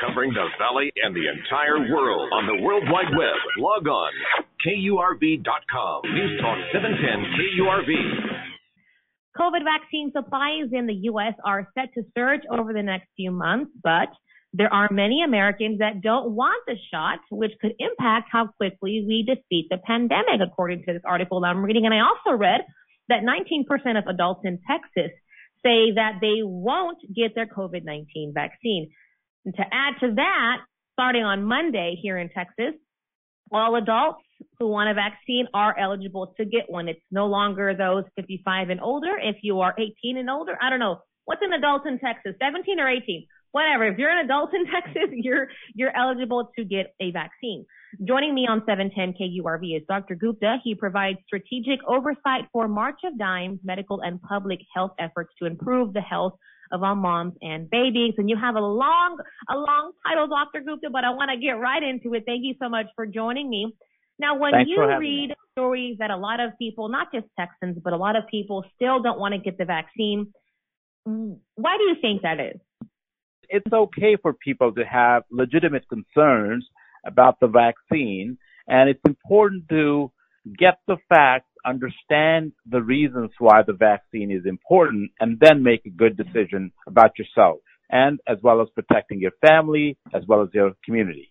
covering the Valley and the entire world on the World Wide Web. Log on, KURV.com. News Talk 710 KURV. COVID vaccine supplies in the U.S. are set to surge over the next few months, but there are many Americans that don't want the shot, which could impact how quickly we defeat the pandemic, according to this article I'm reading. And I also read that 19% of adults in Texas say that they won't get their COVID-19 vaccine. And to add to that, starting on Monday here in Texas, all adults who want a vaccine are eligible to get one. It's no longer those 55 and older. If you are 18 and older, I don't know. What's an adult in Texas? 17 or 18? Whatever. If you're an adult in Texas, you're eligible to get a vaccine. Joining me on 710 KURV is Dr. Gupta. He provides strategic oversight for March of Dimes medical and public health efforts to improve the health of our moms and babies. And you have a long title, Dr. Gupta, but I want to get right into it. Thank you so much for joining me. Now, when you read stories that a lot of people, not just Texans, but a lot of people still don't want to get the vaccine, why do you think that is? It's okay for people to have legitimate concerns about the vaccine, and it's important to get the facts, understand the reasons why the vaccine is important, and then make a good decision about yourself, and as well as protecting your family, as well as your community.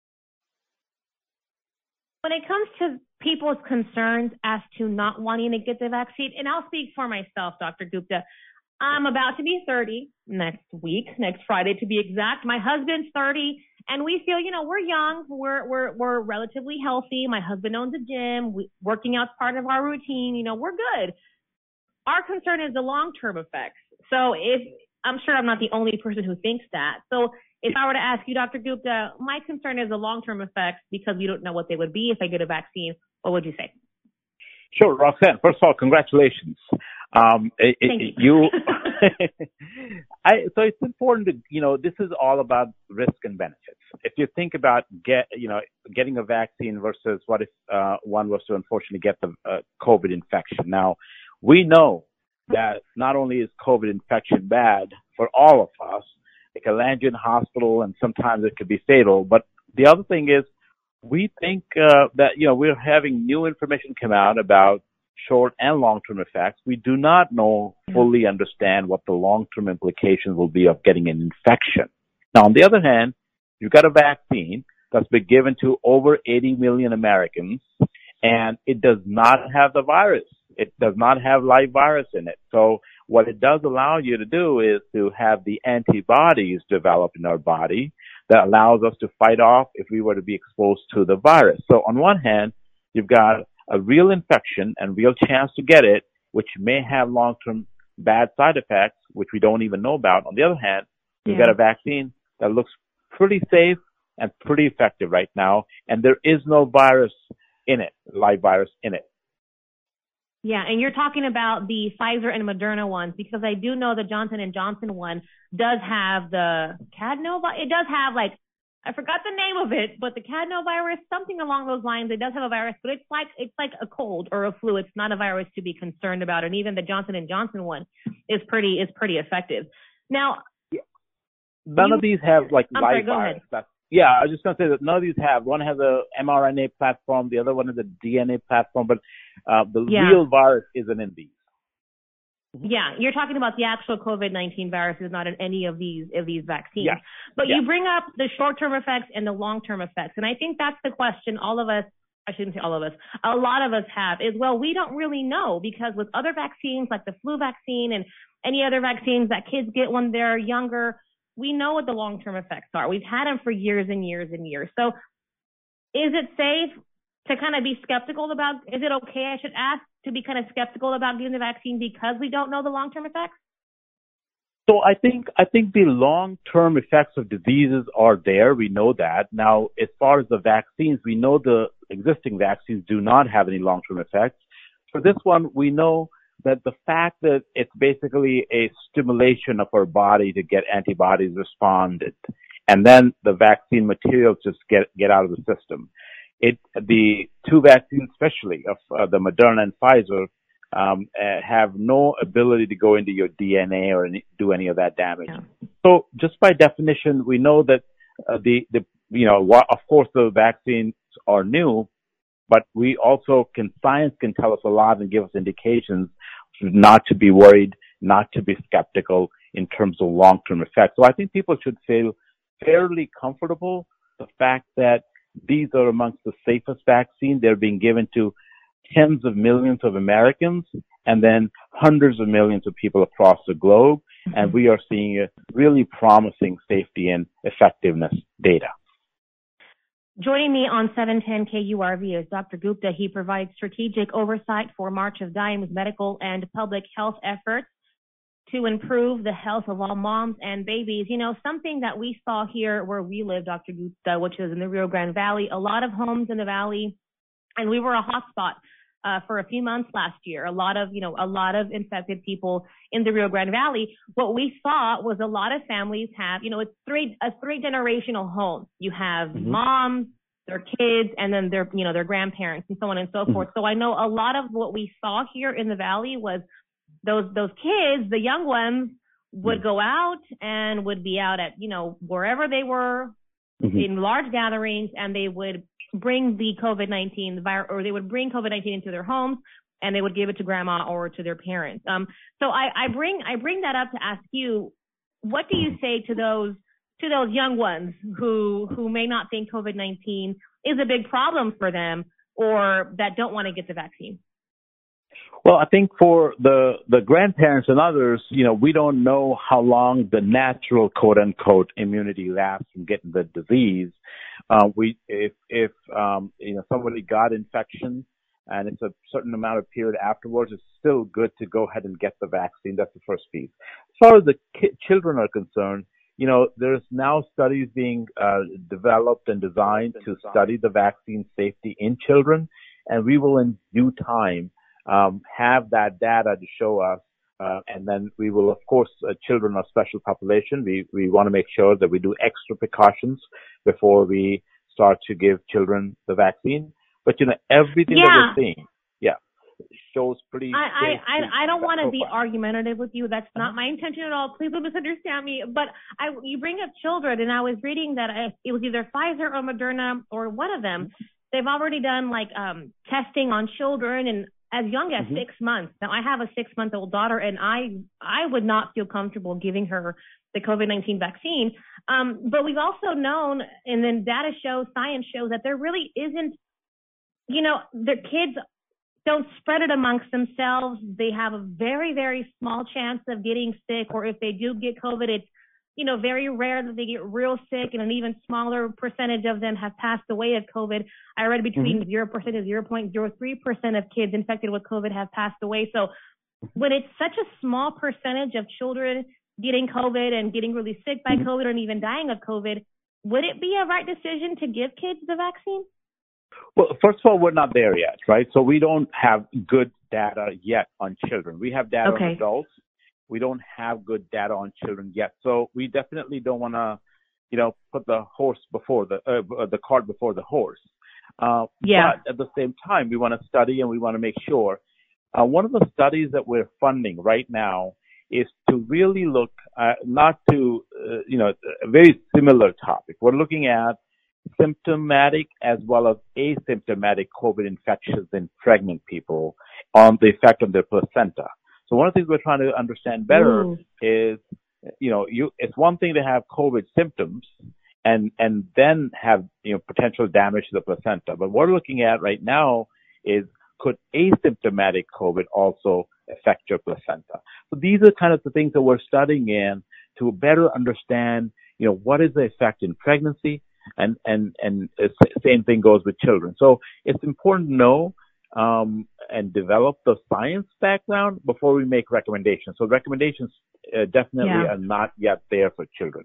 When it comes to people's concerns as to not wanting to get the vaccine, and I'll speak for myself, Dr. Gupta, I'm about to be 30 next Friday to be exact. My husband's 30, and we feel, we're young, we're relatively healthy. My husband owns a gym, working out's part of our routine. We're good. Our concern is the long-term effects. So I'm sure I'm not the only person who thinks that. So if I were to ask you, Dr. Gupta, my concern is the long-term effects because we don't know what they would be if I get a vaccine. What would you say? Sure, Roxanne. First of all, congratulations. Thank you. So it's important to, this is all about risk and benefits. If you think about getting a vaccine versus what if one was to unfortunately get the COVID infection. Now, we know that not only is COVID infection bad for all of us, it can land you in hospital and sometimes it could be fatal. But the other thing is, we think that, we're having new information come out about short and long-term effects. We do not fully understand what the long-term implications will be of getting an infection. Now, on the other hand, you've got a vaccine that's been given to over 80 million Americans, and it does not have the virus. It does not have live virus in it. So what it does allow you to do is to have the antibodies develop in our body that allows us to fight off if we were to be exposed to the virus. So on one hand, you've got a real infection and real chance to get it, which may have long-term bad side effects, which we don't even know about. On the other hand, you've got a vaccine that looks pretty safe and pretty effective right now, and there is no virus in it, live virus in it. Yeah, and you're talking about the Pfizer and Moderna ones, because I do know the Johnson & Johnson one does have the cadenovirus. It does have, I forgot the name of it, but the cadenovirus, something along those lines. It does have a virus, but it's like a cold or a flu. It's not a virus to be concerned about. And even the Johnson & Johnson one is pretty effective. Now, none of these have live sorry, go virus. ahead. I was just going to say that none of these have. One has a mRNA platform, the other one has a DNA platform, but the real virus isn't in these. Yeah, you're talking about the actual COVID-19 virus is not in any of these vaccines. Yeah. But you bring up the short-term effects and the long-term effects. And I think that's the question all of us, I shouldn't say all of us, a lot of us have is, well, we don't really know, because with other vaccines like the flu vaccine and any other vaccines that kids get when they're younger, we know what the long-term effects are. We've had them for years and years and years. So is it safe to kind of be skeptical about, is it okay, I should ask, to be kind of skeptical about getting the vaccine because we don't know the long-term effects? So I think the long-term effects of diseases are there. We know that. Now, as far as the vaccines, we know the existing vaccines do not have any long-term effects. For this one, we know that the fact that it's basically a stimulation of our body to get antibodies responded, and then the vaccine materials just get out of the system. The two vaccines, especially of the Moderna and Pfizer, have no ability to go into your DNA or do any of that damage. Yeah. So just by definition, we know that of course the vaccines are new, but science can tell us a lot and give us indications not to be worried, not to be skeptical in terms of long-term effects. So I think people should feel fairly comfortable the fact that these are amongst the safest vaccines. They're being given to tens of millions of Americans and then hundreds of millions of people across the globe. And we are seeing a really promising safety and effectiveness data. Joining me on 710 KURV is Dr. Gupta. He provides strategic oversight for March of Dimes medical and public health efforts to improve the health of all moms and babies. You know, something that we saw here where we live, Dr. Gupta, which is in the Rio Grande Valley, a lot of homes in the valley, and we were a hotspot for a few months last year. A lot of infected people in the Rio Grande Valley. What we saw was a lot of families have, it's a three generational home. You have moms, their kids, and then their grandparents and so on and so forth. So I know a lot of what we saw here in the valley was those kids, the young ones, would go out and would be out at, wherever they were in large gatherings, and they would bring the COVID-19 virus, or they would bring COVID-19 into their homes, and they would give it to grandma or to their parents. So I bring that up to ask you, what do you say to those young ones who may not think COVID-19 is a big problem for them, or that don't want to get the vaccine? Well, I think for the grandparents and others, we don't know how long the natural quote unquote immunity lasts from getting the disease. If somebody got infection and it's a certain amount of period afterwards, it's still good to go ahead and get the vaccine. That's the first piece. As far as the children are concerned, there's now studies being developed and designed to study the vaccine safety in children, and we will in due time have that data to show us, and then we will, of course, children are a special population. We want to make sure that we do extra precautions before we start to give children the vaccine. But everything that we're seeing, shows pretty. I don't want to be argumentative with you. That's not my intention at all. Please don't misunderstand me. But you bring up children, and I was reading that it was either Pfizer or Moderna or one of them. They've already done testing on children and as young as 6 months. Now, I have a 6-month-old daughter, and I would not feel comfortable giving her the COVID-19 vaccine. But we've also known, and then science shows that there really isn't, the kids don't spread it amongst themselves. They have a very, very small chance of getting sick, or if they do get COVID, it's, very rare that they get real sick, and an even smaller percentage of them have passed away of COVID. I read between 0% and 0.03% of kids infected with COVID have passed away. So when it's such a small percentage of children getting COVID and getting really sick by COVID and even dying of COVID, would it be a right decision to give kids the vaccine? Well, first of all, we're not there yet, right? So we don't have good data yet on children. We have data on adults. We don't have good data on children yet. So we definitely don't want to, put the horse before the cart before the horse. But at the same time, we want to study and we want to make sure. One of the studies that we're funding right now is to really look not to, a very similar topic. We're looking at symptomatic as well as asymptomatic COVID infections in pregnant people on the effect on their placenta. So one of the things we're trying to understand better is, it's one thing to have COVID symptoms and then have, potential damage to the placenta. But what we're looking at right now is, could asymptomatic COVID also affect your placenta? So these are kind of the things that we're studying in to better understand, what is the effect in pregnancy, and the same thing goes with children. So it's important to know and develop the science background before we make recommendations. So recommendations definitely are not yet there for children.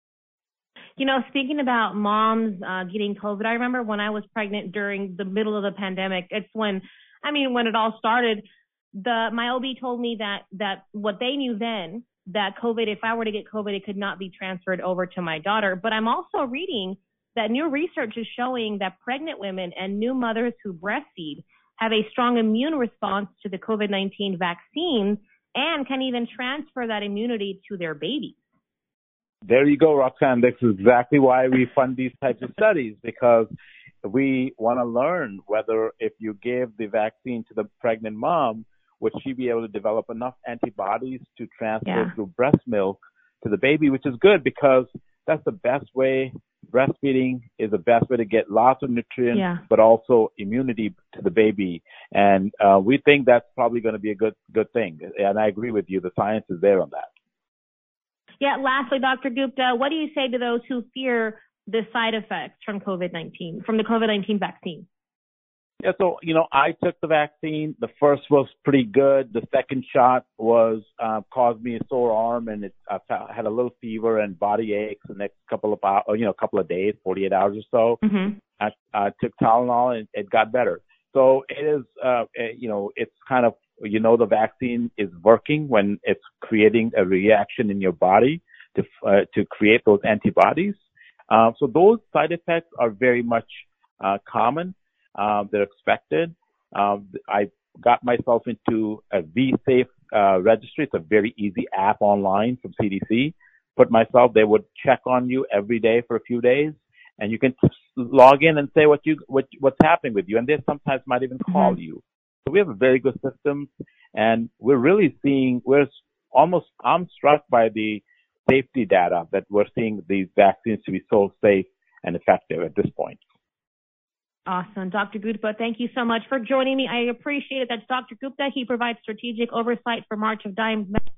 Speaking about moms getting COVID, I remember when I was pregnant during the middle of the pandemic. It's when it all started. My OB told me that what they knew then, that COVID, if I were to get COVID, it could not be transferred over to my daughter. But I'm also reading that new research is showing that pregnant women and new mothers who breastfeed have a strong immune response to the COVID-19 vaccine and can even transfer that immunity to their babies. There you go, Roxanne. This is exactly why we fund these types of studies, because we want to learn whether if you gave the vaccine to the pregnant mom, would she be able to develop enough antibodies to transfer through breast milk to the baby, which is good because that's the best way. Breastfeeding is the best way to get lots of nutrients, but also immunity to the baby. And we think that's probably going to be a good thing. And I agree with you. The science is there on that. Yeah. Lastly, Dr. Gupta, what do you say to those who fear the side effects from COVID-19, from the COVID-19 vaccine? Yeah, so, I took the vaccine. The first was pretty good. The second shot was caused me a sore arm, and I had a little fever and body aches the next couple of hours, couple of days, 48 hours or so. Mm-hmm. I took Tylenol, and it got better. So it is, it's kind of, the vaccine is working when it's creating a reaction in your body to create those antibodies. So those side effects are very much common. They're expected. I got myself into a V-Safe registry. It's a very easy app online from CDC. They would check on you every day for a few days, and you can log in and say what's happening with you, and they sometimes might even call you. So we have a very good system, and I'm struck by the safety data that we're seeing these vaccines to be so safe and effective at this point. Awesome. Dr. Gupta, thank you so much for joining me. I appreciate it. That's Dr. Gupta. He provides strategic oversight for March of Dimes.